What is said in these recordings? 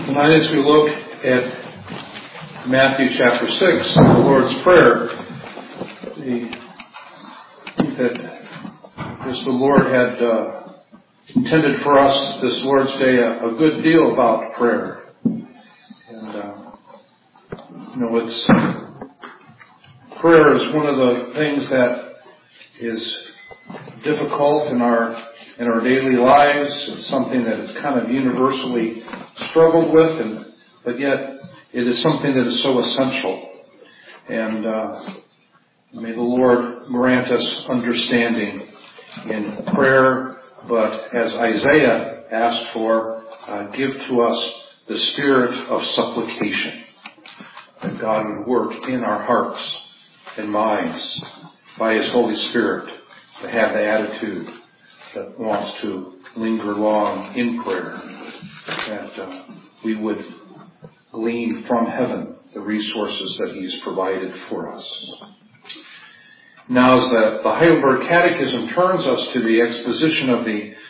Tonight, as we look at Matthew chapter 6, the Lord's Prayer, that as the Lord had intended for us this Lord's Day a good deal about prayer. And, prayer is one of the things that is difficult in our daily lives. It's something that is kind of universally struggled with, but yet it is something that is so essential. And may the Lord grant us understanding in prayer, but as Isaiah asked for, give to us the spirit of supplication, that God would work in our hearts and minds by His Holy Spirit to have the attitude that wants to linger long in prayer, that we would glean from heaven the resources that He's provided for us. Now, as the Heidelberg Catechism turns us to the exposition of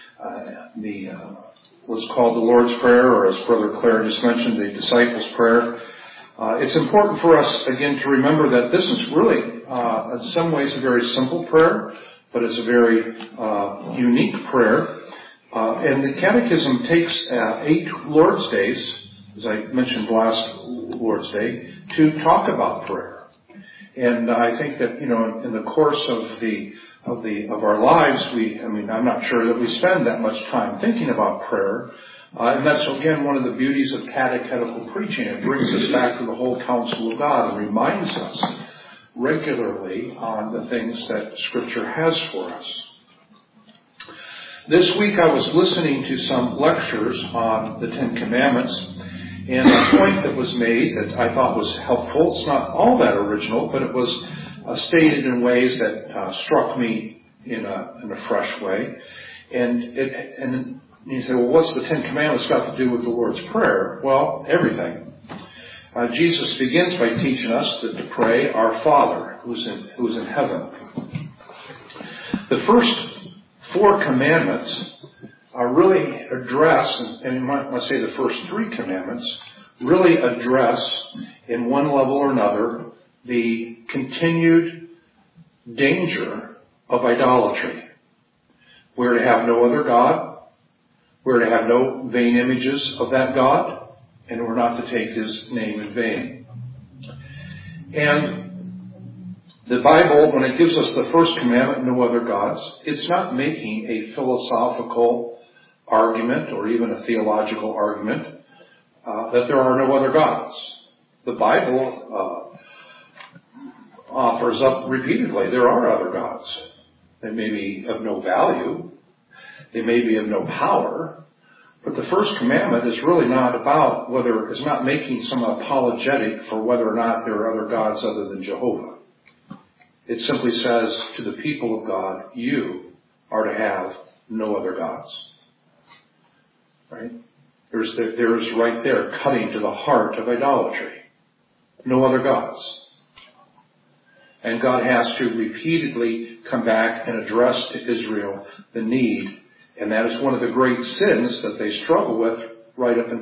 what's called the Lord's Prayer, or as Brother Clare just mentioned, the Disciples' Prayer, it's important for us, again, to remember that this is really, in some ways, a very simple prayer, but it's a very unique prayer. And the Catechism takes 8 Lord's Days, as I mentioned last Lord's Day, to talk about prayer. And I think that, in the course of our lives, I'm not sure that we spend that much time thinking about prayer. And that's, again, one of the beauties of catechetical preaching. It brings us back to the whole counsel of God and reminds us regularly on the things that Scripture has for us. This week I was listening to some lectures on the Ten Commandments, and a point that was made that I thought was helpful. It's not all that original, but it was stated in ways that struck me in a fresh way. And you say, well, what's the Ten Commandments got to do with the Lord's Prayer? Well, everything. Jesus begins by teaching us that to pray, Our Father, who is in heaven. The first 4 commandments really address, and you might say the first 3 commandments, really address, in one level or another, the continued danger of idolatry. We're to have no other God. We're to have no vain images of that God. And we're not to take His name in vain. And the Bible, when it gives us the first commandment, no other gods, it's not making a philosophical argument or even a theological argument that there are no other gods. The Bible offers up repeatedly there are other gods. They may be of no value. They may be of no power. But the first commandment is really not about it's not making some apologetic for whether or not there are other gods other than Jehovah. It simply says to the people of God, you are to have no other gods. Right? There's right there cutting to the heart of idolatry. No other gods. And God has to repeatedly come back and address to Israel the need. And that is one of the great sins that they struggle with right up to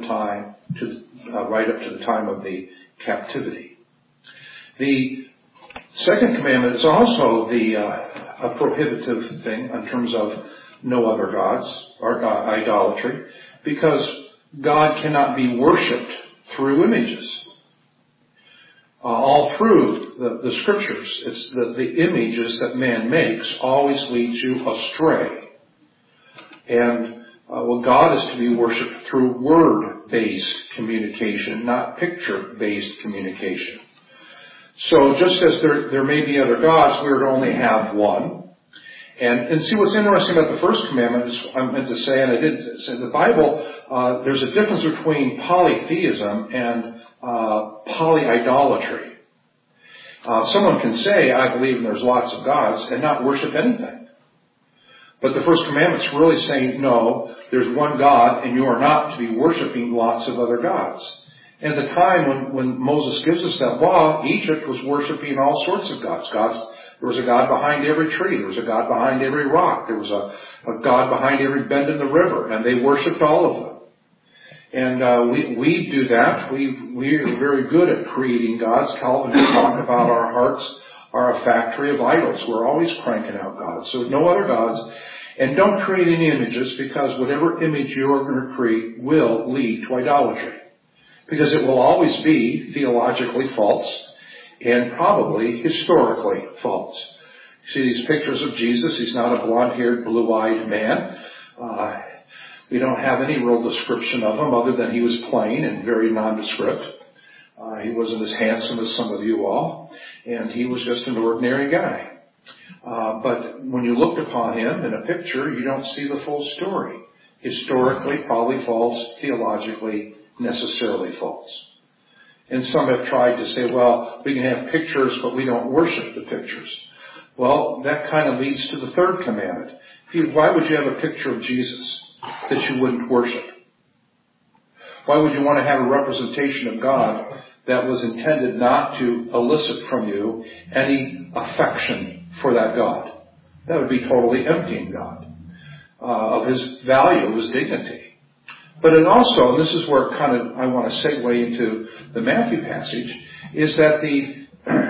the time of the captivity. The second commandment is also a prohibitive thing in terms of no other gods or idolatry, because God cannot be worshipped through images. All through the Scriptures, it's the images that man makes always lead you astray. And God is to be worshipped through word-based communication, not picture-based communication. So just as there may be other gods, we're to only have one. And see, what's interesting about the first commandment is, I meant to say, and I did say, the Bible, there's a difference between polytheism and polyidolatry. Someone can say, I believe there's lots of gods, and not worship anything. But the first commandment's really saying, no, there's one God, and you are not to be worshiping lots of other gods. And at the time when Moses gives us that law, Egypt was worshiping all sorts of gods. There was a God behind every tree. There was a God behind every rock. There was a God behind every bend in the river. And they worshipped all of them. And we do that. We're very good at creating gods. Calvin talked about our hearts are a factory of idols. We're always cranking out gods. So no other gods. And don't create any images, because whatever image you're going to create will lead to idolatry. Because it will always be theologically false and probably historically false. You see these pictures of Jesus. He's not a blonde-haired, blue-eyed man. We don't have any real description of him other than he was plain and very nondescript. He wasn't as handsome as some of you all, and he was just an ordinary guy. But when you looked upon him in a picture, you don't see the full story. Historically, probably false. Theologically, necessarily false. And some have tried to say, well, we can have pictures, but we don't worship the pictures. Well, that kind of leads to the third commandment. Why would you have a picture of Jesus that you wouldn't worship? Why would you want to have a representation of God that was intended not to elicit from you any affection for that God? That would be totally emptying God of his value, of his dignity. But it also, and this is where I want to segue into the Matthew passage, is that the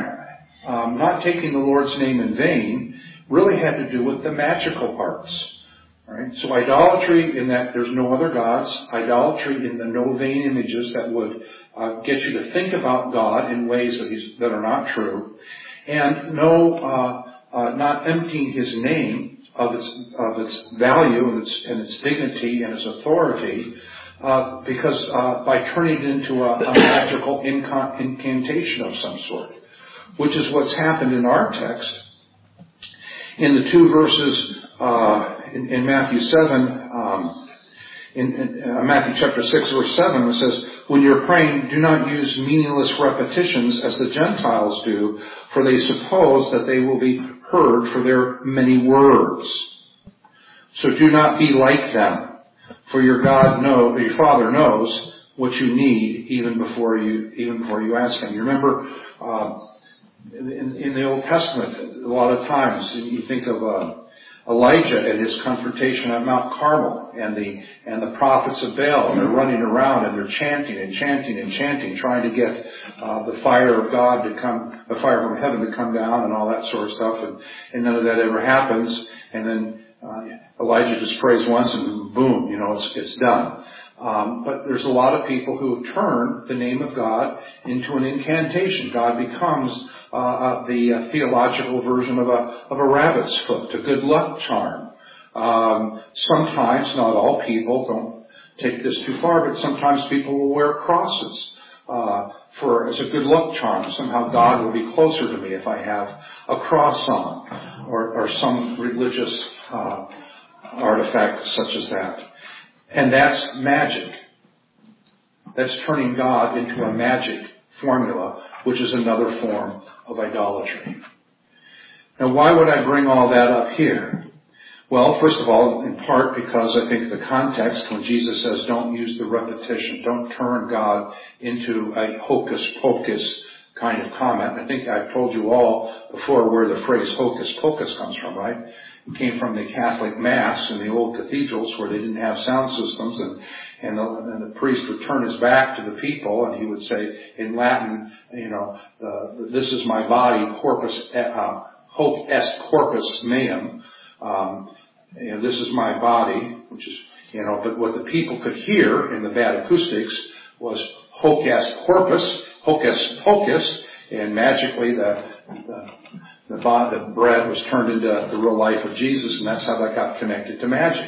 not taking the Lord's name in vain really had to do with the magical arts. Right? So idolatry in that there's no other gods, idolatry in the no vain images that would get you to think about God in ways that are not true, and not emptying his name of its value and its dignity and its authority, because by turning it into a magical incantation of some sort, which is what's happened in our text. In the two verses in Matthew 7, in Matthew chapter 6, verse 7, it says, "When you're praying, do not use meaningless repetitions as the Gentiles do, for they suppose that they will be heard for their many words. So do not be like them, for your Father knows what you need even before you ask Him." You remember in the Old Testament, a lot of times you think of Elijah and his confrontation at Mount Carmel, and the prophets of Baal, and they're running around and they're chanting and chanting and chanting, trying to get the fire of God to come, the fire from heaven to come down, and all that sort of stuff, and none of that ever happens. And then Elijah just prays once, and boom, it's done. But there's a lot of people who turn the name of God into an incantation. God becomes the theological version of a rabbit's foot, a good luck charm. Sometimes, not all people, don't take this too far, but sometimes people will wear crosses as a good luck charm. Somehow God will be closer to me if I have a cross on, or some religious artifact such as that. And that's magic. That's turning God into a magic formula, which is another form of idolatry. Now, why would I bring all that up here? Well, first of all, in part because I think the context when Jesus says don't use the repetition, don't turn God into a hocus pocus kind of comment. I think I've told you all before where the phrase hocus pocus comes from, right? It came from the Catholic Mass in the old cathedrals where they didn't have sound systems, and the priest would turn his back to the people, and he would say in Latin, this is my body, corpus, hoc est corpus meum. This is my body, which is, but what the people could hear in the bad acoustics was hoc est corpus, hocus pocus, and magically the bread was turned into the real life of Jesus, and that's how that got connected to magic.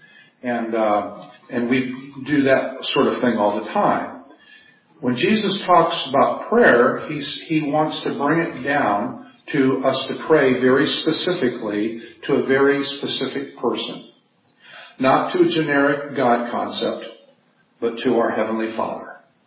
And we do that sort of thing all the time. When Jesus talks about prayer, he wants to bring it down to us to pray very specifically to a very specific person. Not to a generic God concept, but to our Heavenly Father.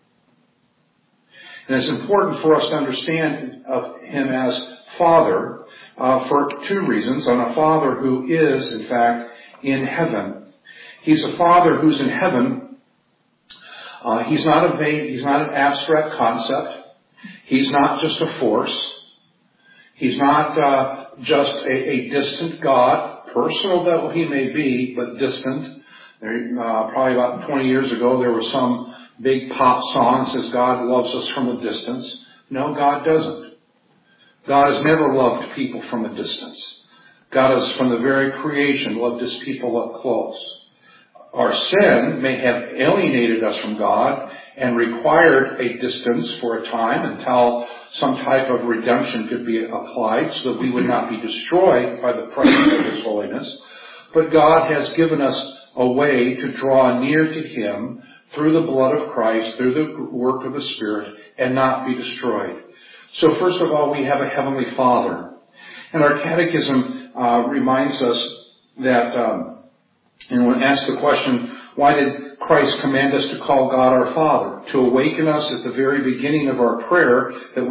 And it's important for us to understand of Him as Father for two reasons. On a Father who is, in fact, in heaven. He's a Father who's in heaven. He's not an abstract concept. He's not just a force. He's not just a distant God, personal though He may be, but distant. Probably about 20 years ago, there was some big pop song that says God loves us from a distance. No, God doesn't. God has never loved people from a distance. God has, from the very creation, loved His people up close. Our sin may have alienated us from God and required a distance for a time until some type of redemption could be applied so that we would not be destroyed by the presence of His holiness. But God has given us a way to draw near to Him through the blood of Christ, through the work of the Spirit, and not be destroyed. So first of all, we have a Heavenly Father. And our catechism reminds us that, when asked the question, why did Christ command us to call God our Father? To awaken us at the very beginning of our prayer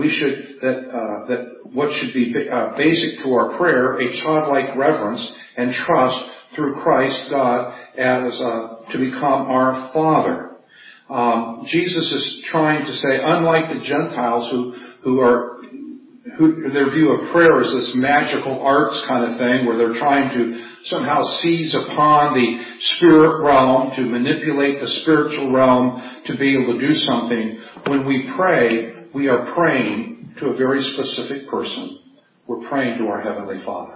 that what should be basic to our prayer, a childlike reverence and trust through Christ God as to become our Father. Jesus is trying to say, unlike the Gentiles who their view of prayer is this magical arts kind of thing where they're trying to somehow seize upon the spirit realm, to manipulate the spiritual realm to be able to do something. When we pray, we are praying to a very specific person. We're praying to our Heavenly Father.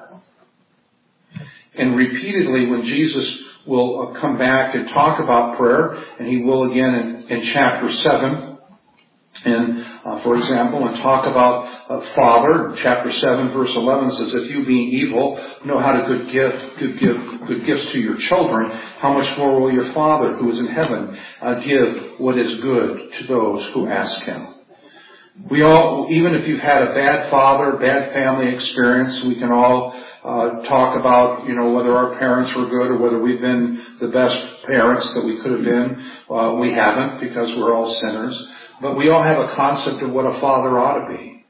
And repeatedly, when Jesus will come back and talk about prayer, and He will again in chapter 7, and for example, and talk about Father. Chapter 7, verse 11 says, if you being evil know how to give good gifts to your children, how much more will your Father who is in heaven give what is good to those who ask Him? We all, even if you've had a bad father, bad family experience, we can all talk about, whether our parents were good or whether we've been the best parents that we could have been. We haven't, because we're all sinners. But we all have a concept of what a father ought to be.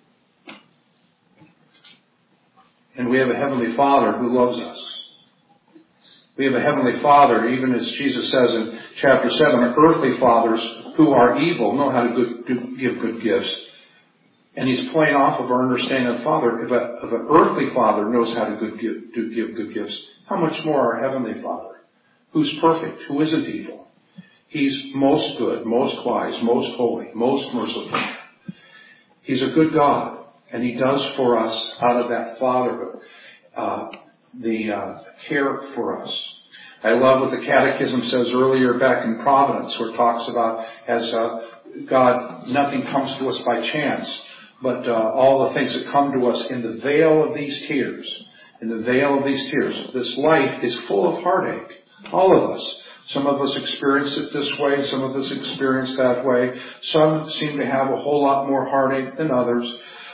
And we have a Heavenly Father who loves us. We have a Heavenly Father, even as Jesus says in chapter 7, earthly fathers who are evil know how to give good gifts. And He's playing off of our understanding of Father. If an earthly father knows how to give good gifts, how much more our Heavenly Father, who's perfect, who isn't evil. He's most good, most wise, most holy, most merciful. He's a good God, and He does for us out of that fatherhood the care for us. I love what the Catechism says earlier back in Providence, where it talks about as God, nothing comes to us by chance, but all the things that come to us in the veil of these tears. In the veil of these tears. This life is full of heartache. All of us. Some of us experience it this way. Some of us experience that way. Some seem to have a whole lot more heartache than others.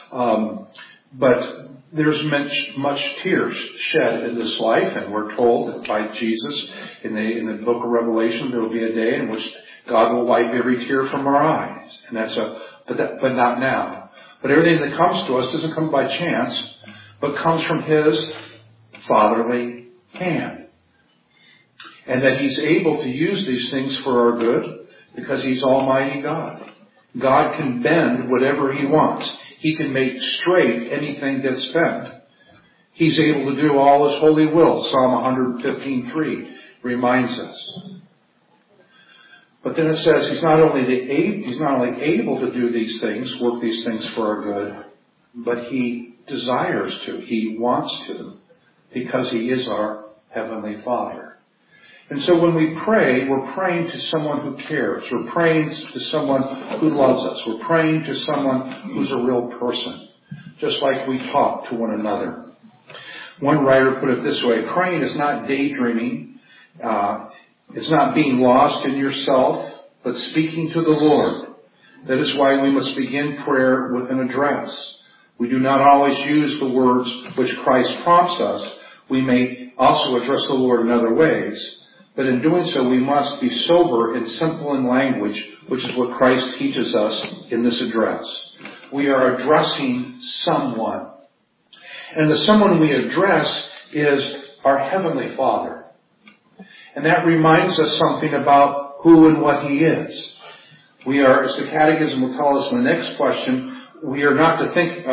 But there's much tears shed in this life, and we're told that by Jesus in the book of Revelation there will be a day in which God will wipe every tear from our eyes, and but not now. But everything that comes to us doesn't come by chance, but comes from His fatherly hand. And that He's able to use these things for our good because He's Almighty God. God can bend whatever He wants. He can make straight anything that's bent. He's able to do all His holy will. Psalm 115:3 reminds us. But then it says He's not only able to do these things, work these things for our good, but He desires to. He wants to, because He is our Heavenly Father. And so when we pray, we're praying to someone who cares. We're praying to someone who loves us. We're praying to someone who's a real person, just like we talk to one another. One writer put it this way: praying is not daydreaming. It's not being lost in yourself, but speaking to the Lord. That is why we must begin prayer with an address. We do not always use the words which Christ prompts us. We may also address the Lord in other ways. But in doing so, we must be sober and simple in language, which is what Christ teaches us in this address. We are addressing someone. And the someone we address is our Heavenly Father. And that reminds us something about who and what He is. We are, as the Catechism will tell us in the next question, we are not to think,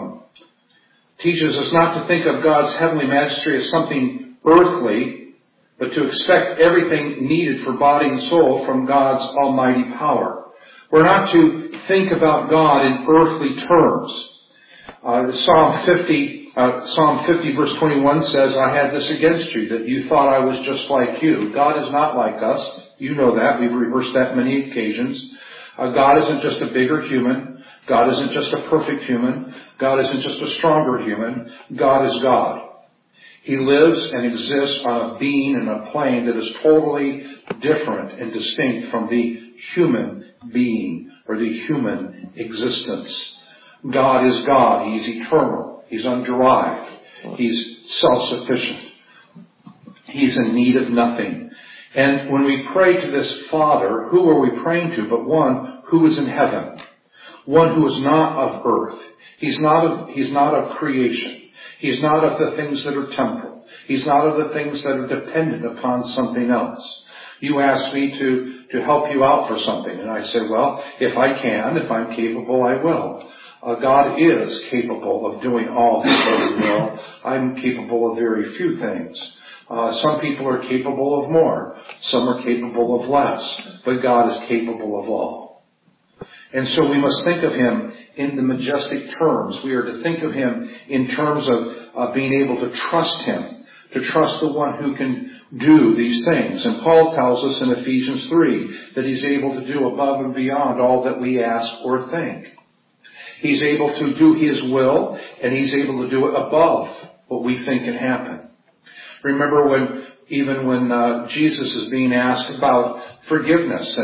teaches us not to think of God's heavenly majesty as something earthly, but to expect everything needed for body and soul from God's almighty power. We're not to think about God in earthly terms. Psalm 50 verse 21 says, I had this against you, that you thought I was just like you. God is not like us. You know that. We've rehearsed that many occasions. God isn't just a bigger human. God isn't just a perfect human. God isn't just a stronger human. God is God. He lives and exists on a being and a plane that is totally different and distinct from the human being or the human existence. God is God. He's eternal. He's underived. He's self-sufficient. He's in need of nothing. And when we pray to this Father, who are we praying to but one who is in heaven? One who is not of earth. He's not of creation. He's not of the things that are temporal. He's not of the things that are dependent upon something else. You ask me to help you out for something, and I say, well, if I can, if I'm capable, I will. God is capable of doing all His holy will. I'm capable of very few things. Some people are capable of more. Some are capable of less. But God is capable of all. And so we must think of Him in the majestic terms. We are to think of Him in terms of being able to trust Him, to trust the one who can do these things. And Paul tells us in Ephesians 3 that He's able to do above and beyond all that we ask or think. He's able to do His will, and He's able to do it above what we think can happen. Remember when Jesus is being asked about forgiveness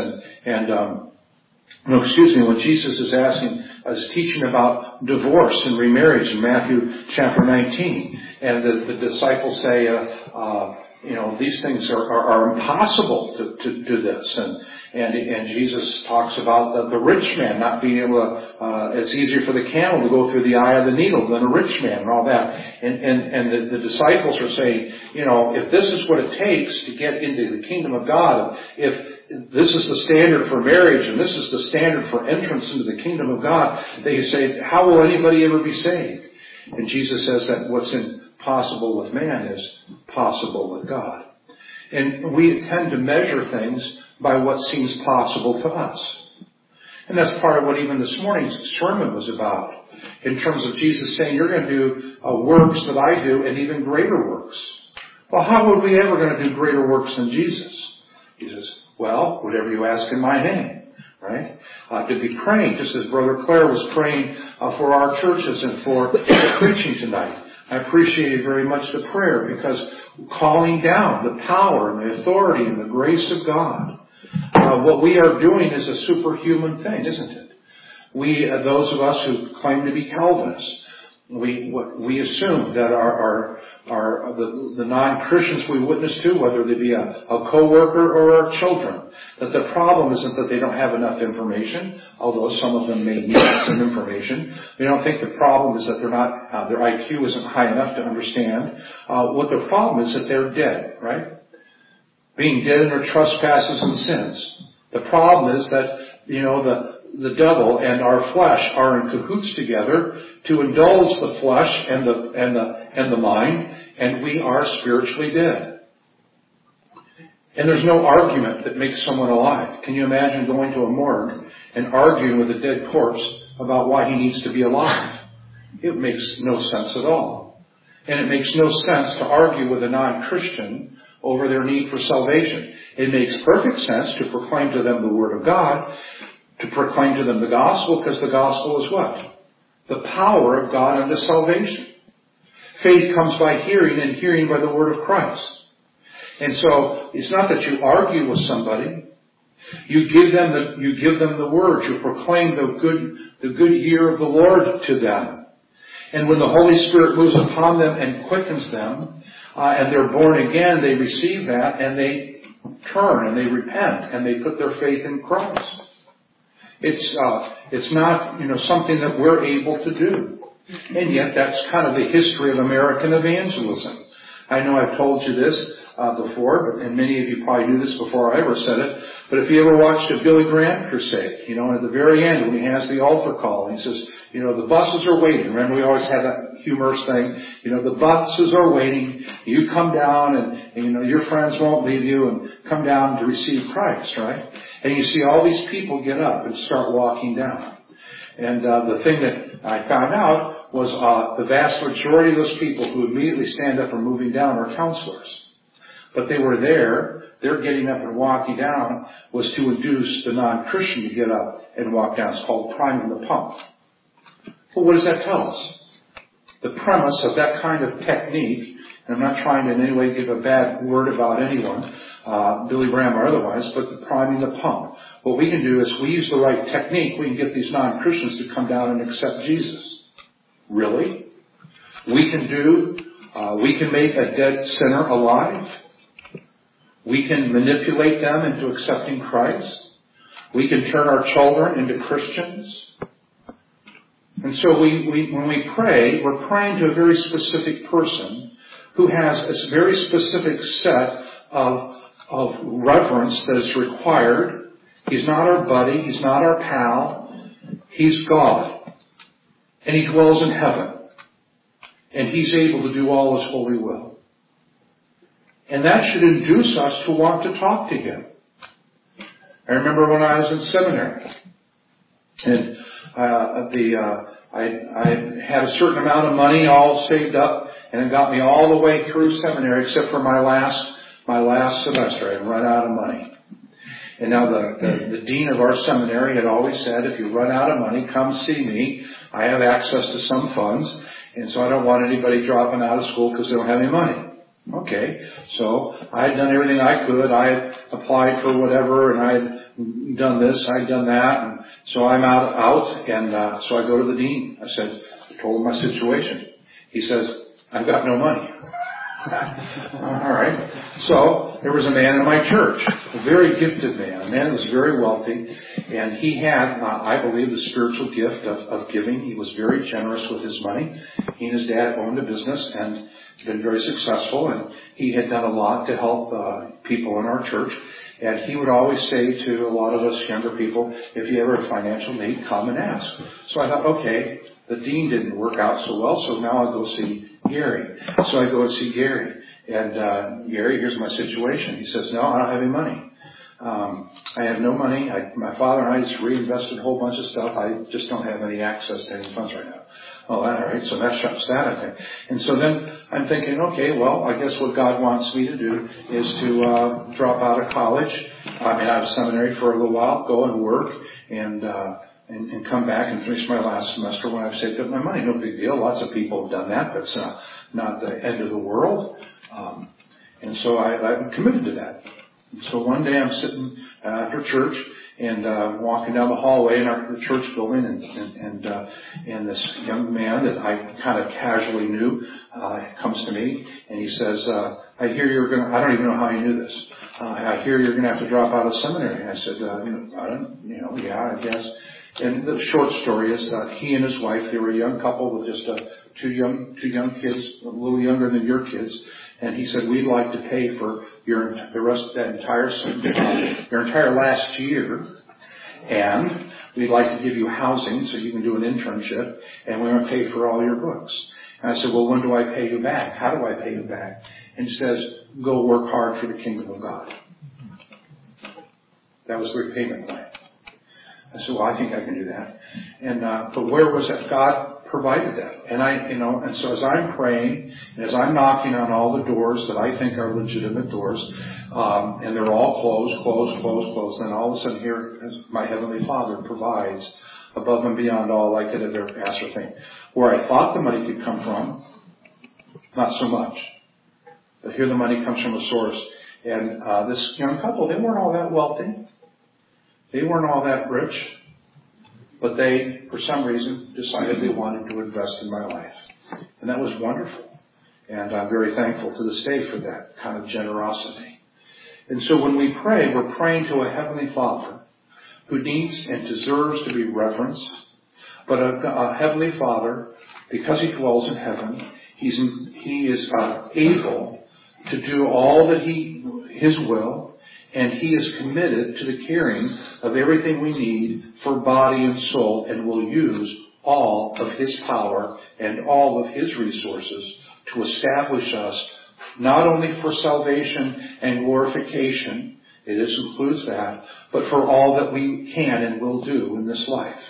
when Jesus is teaching about divorce and remarriage in Matthew chapter 19, and the disciples say, these things are impossible to do this, and Jesus talks about the rich man not being able to. It's easier for the camel to go through the eye of the needle than a rich man, and all that. And the disciples are saying, if this is what it takes to get into the kingdom of God, if this is the standard for marriage and this is the standard for entrance into the kingdom of God, they say, how will anybody ever be saved? And Jesus says that what's impossible with man is possible with God. And we tend to measure things by what seems possible to us. And that's part of what even this morning's sermon was about, in terms of Jesus saying, you're going to do works that I do and even greater works. Well, how would we ever going to do greater works than Jesus? He says, well, whatever you ask in my name, right? To be praying, just as Brother Claire was praying for our churches and for the preaching tonight. I appreciated very much the prayer, because calling down the power and the authority and the grace of God, what we are doing is a superhuman thing, isn't it? Those of us who claim to be Calvinists, we assume that the non-Christians we witness to, whether they be a co-worker or our children, that the problem isn't that they don't have enough information, although some of them may need some information. We don't think the problem is that their IQ isn't high enough to understand. What the problem is that they're dead, right? Being dead in their trespasses and sins. The problem is that, the devil and our flesh are in cahoots together to indulge the flesh and the mind, and we are spiritually dead. And there's no argument that makes someone alive. Can you imagine going to a morgue and arguing with a dead corpse about why he needs to be alive? It makes no sense at all. And it makes no sense to argue with a non-Christian over their need for salvation. It makes perfect sense to proclaim to them the Word of God, to proclaim to them the gospel, because the gospel is what? The power of God unto salvation. Faith comes by hearing, and hearing by the word of Christ. And so it's not that you argue with somebody. You give them the word. You proclaim the good year of the Lord to them. And when the Holy Spirit moves upon them and quickens them, and they're born again, they receive that, and they turn and they repent and they put their faith in Christ. It's not, something that we're able to do. And yet that's kind of the history of American evangelism. I know I've told you this. before, and many of you probably knew this before I ever said it, but if you ever watched a Billy Graham crusade, and at the very end when he has the altar call, he says, the buses are waiting. Remember, we always have that humorous thing, the buses are waiting, you come down and your friends won't leave you, and come down to receive Christ, right? And you see all these people get up and start walking down. And the thing that I found out was the vast majority of those people who immediately stand up and moving down are counselors. But they were there, their getting up and walking down was to induce the non-Christian to get up and walk down. It's called priming the pump. Well, what does that tell us? The premise of that kind of technique, and I'm not trying to in any way give a bad word about anyone, Billy Graham or otherwise, but the priming the pump. What we can do is we use the right technique. We can get these non-Christians to come down and accept Jesus. Really? We can make a dead sinner alive. We can manipulate them into accepting Christ. We can turn our children into Christians. And so when we pray, we're praying to a very specific person who has a very specific set of reverence that is required. He's not our buddy. He's not our pal. He's God. And He dwells in heaven. And He's able to do all His holy will. And that should induce us to want to talk to Him. I remember when I was in seminary, and I had a certain amount of money all saved up, and it got me all the way through seminary except for my last semester. I had run out of money. And now the dean of our seminary had always said, if you run out of money, come see me. I have access to some funds, and so I don't want anybody dropping out of school because they don't have any money. Okay, so I had done everything I could. I had applied for whatever, and I had done this, I had done that, and so I'm out, and so I go to the dean. I told him my situation. He says, I've got no money. All right. So there was a man in my church, a very gifted man, a man who was very wealthy, and he had, I believe, the spiritual gift of giving. He was very generous with his money. He and his dad owned a business and been very successful, and he had done a lot to help people in our church. And he would always say to a lot of us younger people, if you ever have financial need, come and ask. So I thought, okay, the dean didn't work out so well, so now I'll go see Gary. So I go and see Gary. And Gary, here's my situation. He says, no, I don't have any money. I have no money. My father and I just reinvested a whole bunch of stuff. I just don't have any access to any funds right now. Oh, all right. So that shuts that, I think. And so then I'm thinking, okay, well, I guess what God wants me to do is to drop out of college. Out of seminary for a little while, go and work, and come back and finish my last semester when I've saved up my money. No big deal. Lots of people have done that. That's not the end of the world. And so I'm committed to that. And so one day I'm sitting after church and walking down the hallway in the church building, and this young man that I kind of casually knew comes to me, and he says, I hear you're going to, I don't even know how he knew this. I hear you're going to have to drop out of seminary. And I said, yeah, I guess. And the short story is he and his wife, they were a young couple with just two young kids, a little younger than your kids. And he said, we'd like to pay for the rest of that your entire last year. And we'd like to give you housing so you can do an internship. And we're going to pay for all your books. And I said, well, when do I pay you back? How do I pay you back? And he says, go work hard for the kingdom of God. That was the repayment plan. I said, well, I think I can do that. And, but where was that? God provided that. And and so as I'm praying, and as I'm knocking on all the doors that I think are legitimate doors, and they're all closed, then all of a sudden here, my Heavenly Father provides above and beyond all I could ever ask or think. Where I thought the money could come from, not so much. But here the money comes from a source. And this young couple, they weren't all that wealthy. They weren't all that rich, but they, for some reason, decided they wanted to invest in my life. And that was wonderful. And I'm very thankful to this day for that kind of generosity. And so when we pray, we're praying to a Heavenly Father who needs and deserves to be reverenced, but a Heavenly Father, because He dwells in heaven, He is able to do all that His will, and He is committed to the caring of everything we need for body and soul, and will use all of His power and all of His resources to establish us not only for salvation and glorification, it includes that, but for all that we can and will do in this life.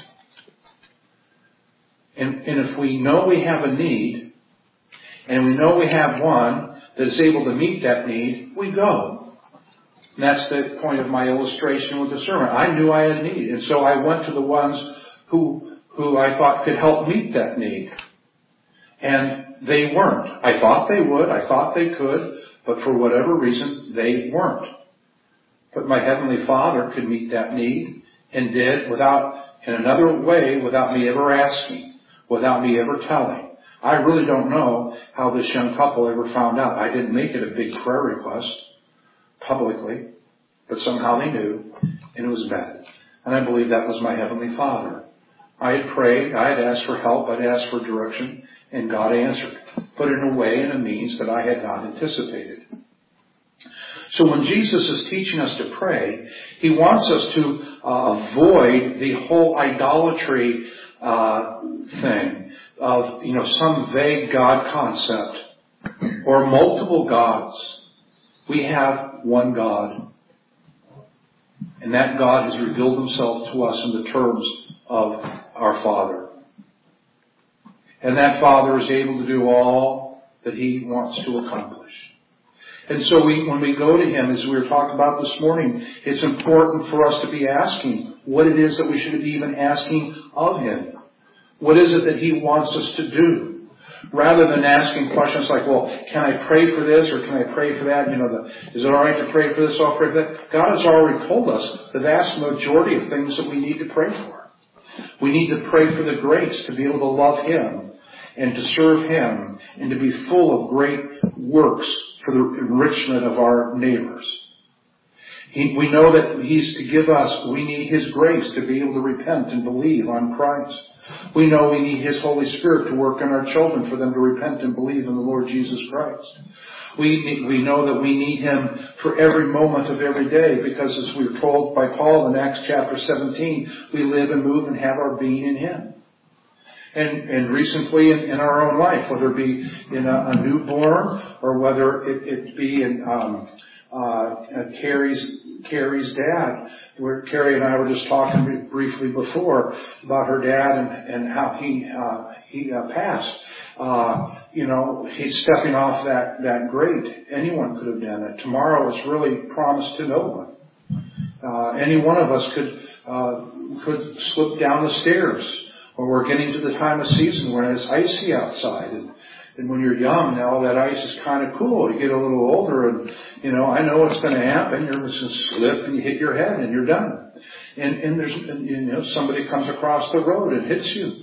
And if we know we have a need, and we know we have one that is able to meet that need, we go. And that's the point of my illustration with the sermon. I knew I had a need, and so I went to the ones who I thought could help meet that need. And they weren't. I thought they would. I thought they could. But for whatever reason, they weren't. But my Heavenly Father could meet that need, and did in another way, without me ever asking, without me ever telling. I really don't know how this young couple ever found out. I didn't make it a big prayer request publicly, but somehow they knew, and it was met. And I believe that was my Heavenly Father. I had prayed, I had asked for help, I'd asked for direction, and God answered, but in a way and a means that I had not anticipated. So when Jesus is teaching us to pray, He wants us to avoid the whole idolatry thing of, some vague God concept or multiple gods. We have one God. And that God has revealed Himself to us in the terms of our Father. And that Father is able to do all that He wants to accomplish. And so when we go to Him, as we were talking about this morning, it's important for us to be asking what it is that we should be even asking of Him. What is it that He wants us to do? Rather than asking questions like, well, can I pray for this or can I pray for that? Is it all right to pray for this? I'll pray for that. God has already told us the vast majority of things that we need to pray for. We need to pray for the grace to be able to love Him and to serve Him and to be full of great works for the enrichment of our neighbors. We know that He's to give us, we need His grace to be able to repent and believe on Christ. We know we need His Holy Spirit to work in our children for them to repent and believe in the Lord Jesus Christ. We know that we need Him for every moment of every day because, as we're told by Paul in Acts chapter 17, we live and move and have our being in Him. And recently in our own life, whether it be in a newborn or whether it be in Carrie's dad, where Carrie and I were just talking briefly before about her dad and how he passed. He's stepping off that grate. Anyone could have done it. Tomorrow is really promised to no one. Any one of us could slip down the stairs. Or we're getting to the time of season when it's icy outside. And when you're young, now that ice is kind of cool. You get a little older and, I know what's going to happen. You're just going to slip and you hit your head and you're done. And there's, somebody comes across the road and hits you.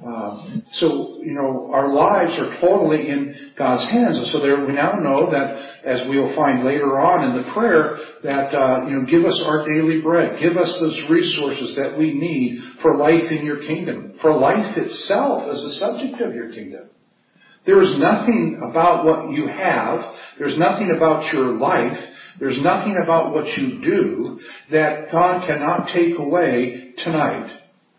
Our lives are totally in God's hands. And so we now know that, as we'll find later on in the prayer, that, give us our daily bread. Give us those resources that we need for life in your kingdom. For life itself as the subject of your kingdom. There is nothing about what you have. There's nothing about your life. There's nothing about what you do that God cannot take away tonight.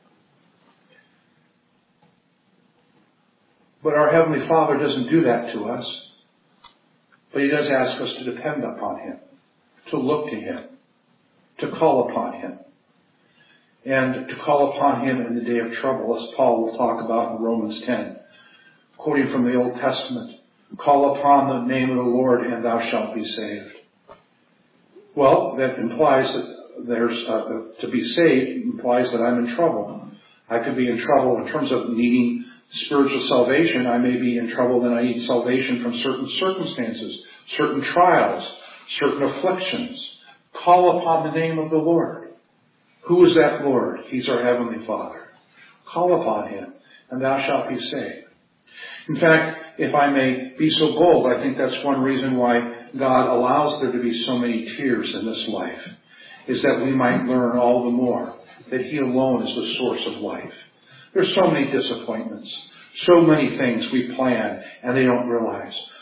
But our Heavenly Father doesn't do that to us. But He does ask us to depend upon Him, to look to Him, to call upon Him, and to call upon Him in the day of trouble, as Paul will talk about in Romans 10, quoting from the Old Testament. Call upon the name of the Lord and thou shalt be saved. Well, that implies that to be saved implies that I'm in trouble. I could be in trouble in terms of needing spiritual salvation. I may be in trouble that I need salvation from certain circumstances, certain trials, certain afflictions. Call upon the name of the Lord. Who is that Lord? He's our Heavenly Father. Call upon Him, and thou shalt be saved. In fact, if I may be so bold, I think that's one reason why God allows there to be so many tears in this life, is that we might learn all the more that He alone is the source of life. There's so many disappointments, so many things we plan and they don't realize.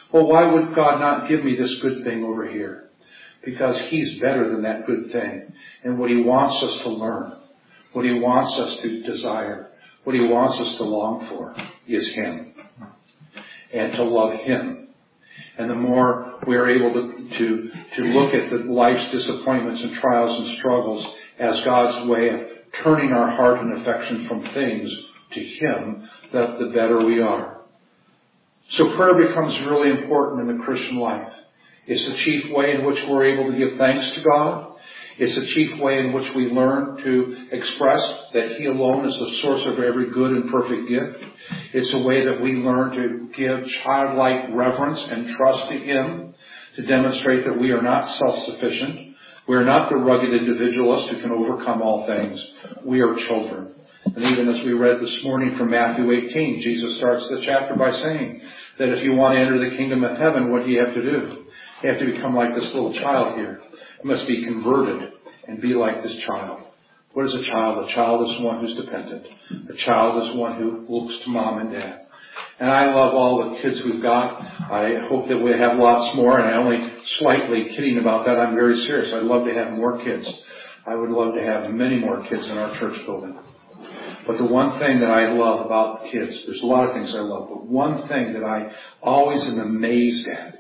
Well, why would God not give me this good thing over here? Because He's better than that good thing. And what He wants us to learn, what He wants us to desire, what He wants us to long for is Him. And to love Him. And the more we are able to look at the life's disappointments and trials and struggles as God's way of turning our heart and affection from things to Him, the better we are. So prayer becomes really important in the Christian life. It's the chief way in which we're able to give thanks to God. It's the chief way in which we learn to express that He alone is the source of every good and perfect gift. It's a way that we learn to give childlike reverence and trust to Him, to demonstrate that we are not self-sufficient. We are not the rugged individualist who can overcome all things. We are children. And even as we read this morning from Matthew 18, Jesus starts the chapter by saying that if you want to enter the kingdom of heaven, what do you have to do? You have to become like this little child here. You must be converted and be like this child. What is a child? A child is one who's dependent. A child is one who looks to mom and dad. And I love all the kids we've got. I hope that we have lots more, and I'm only slightly kidding about that. I'm very serious. I'd love to have more kids. I would love to have many more kids in our church building. But the one thing that I love about kids, there's a lot of things I love, but one thing that I always am amazed at,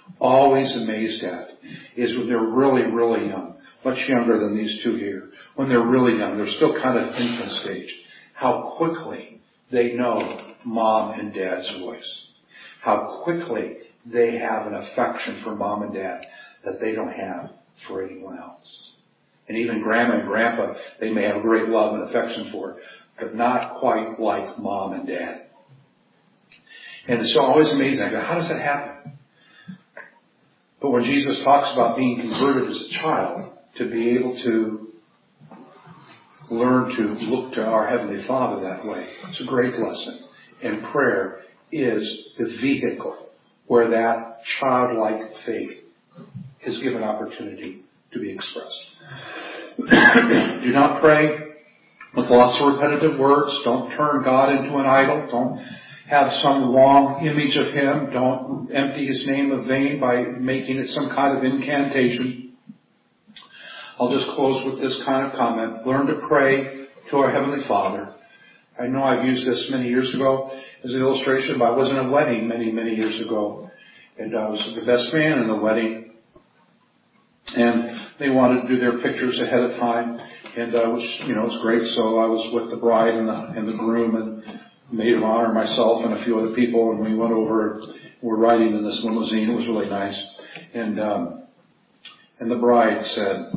is when they're really, really young, much younger than these two here. When they're really young, they're still kind of infant stage, how quickly they know mom and dad's voice. How quickly they have an affection for mom and dad that they don't have for anyone else. And even grandma and grandpa, they may have a great love and affection for, but not quite like mom and dad. And it's always amazing. I go, how does that happen? But when Jesus talks about being converted as a child, to be able to learn to look to our Heavenly Father that way, it's a great lesson. And prayer is the vehicle where that childlike faith is given opportunity to be expressed. Do not pray with lots of repetitive words. Don't turn God into an idol. Don't have some wrong image of Him. Don't empty His name of vain by making it some kind of incantation. I'll just close with this kind of comment. Learn to pray to our Heavenly Father. I know I've used this many years ago as an illustration, but I was in a wedding many, many years ago. And I was the best man in the wedding. And they wanted to do their pictures ahead of time. And it was great. So I was with the bride and the groom and maid of honor, myself and a few other people. And we went over, we're riding in this limousine. It was really nice. And the bride said,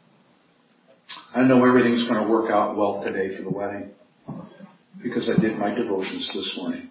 I know everything's going to work out well today for the wedding because I did my devotions this morning.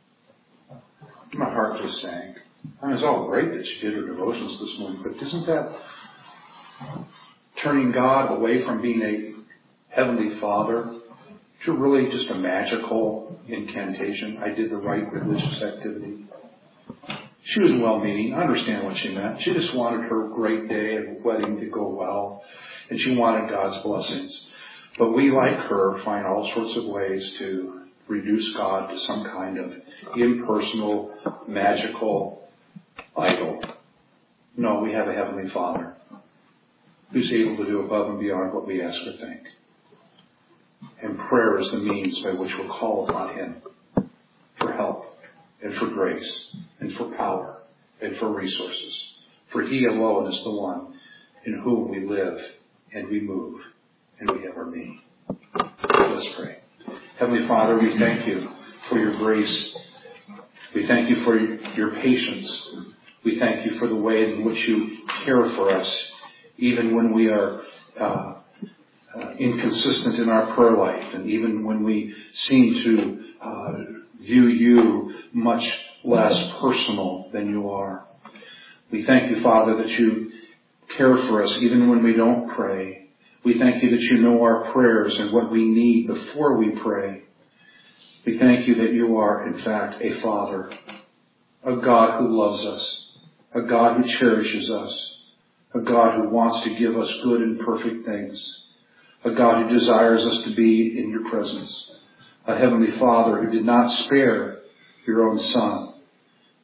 My heart just sank. I mean, it's all great that she did her devotions this morning, but isn't that turning God away from being a Heavenly Father to really just a magical incantation? I did the right religious activity. She was well-meaning. I understand what she meant. She just wanted her great day of wedding to go well, and she wanted God's blessings. But we, like her, find all sorts of ways to reduce God to some kind of impersonal, magical idol. No, we have a Heavenly Father who's able to do above and beyond what we ask or think. And prayer is the means by which we'll call upon Him for help and for grace and for power and for resources. For He alone is the one in whom we live and we move and we have our being. Let's pray. Heavenly Father, we thank You for Your grace. We thank You for Your patience. We thank You for the way in which You care for us, even when we are inconsistent in our prayer life, and even when we seem to view You much less personal than You are. We thank You, Father, that You care for us even when we don't pray. We thank You that You know our prayers and what we need before we pray. We thank You that You are, in fact, a Father, a God who loves us, a God who cherishes us, a God who wants to give us good and perfect things, a God who desires us to be in Your presence, a Heavenly Father who did not spare Your own Son.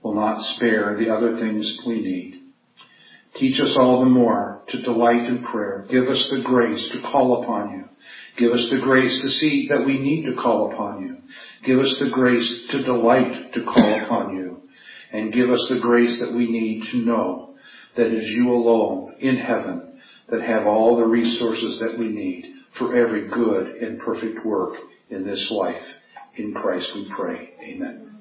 will not spare the other things we need. Teach us all the more to delight in prayer. Give us the grace to call upon you. Give us the grace to see that we need to call upon you. Give us the grace to delight to call upon you. And give us the grace that we need to know that it is you alone in heaven that have all the resources that we need for every good and perfect work in this life. In Christ we pray. Amen.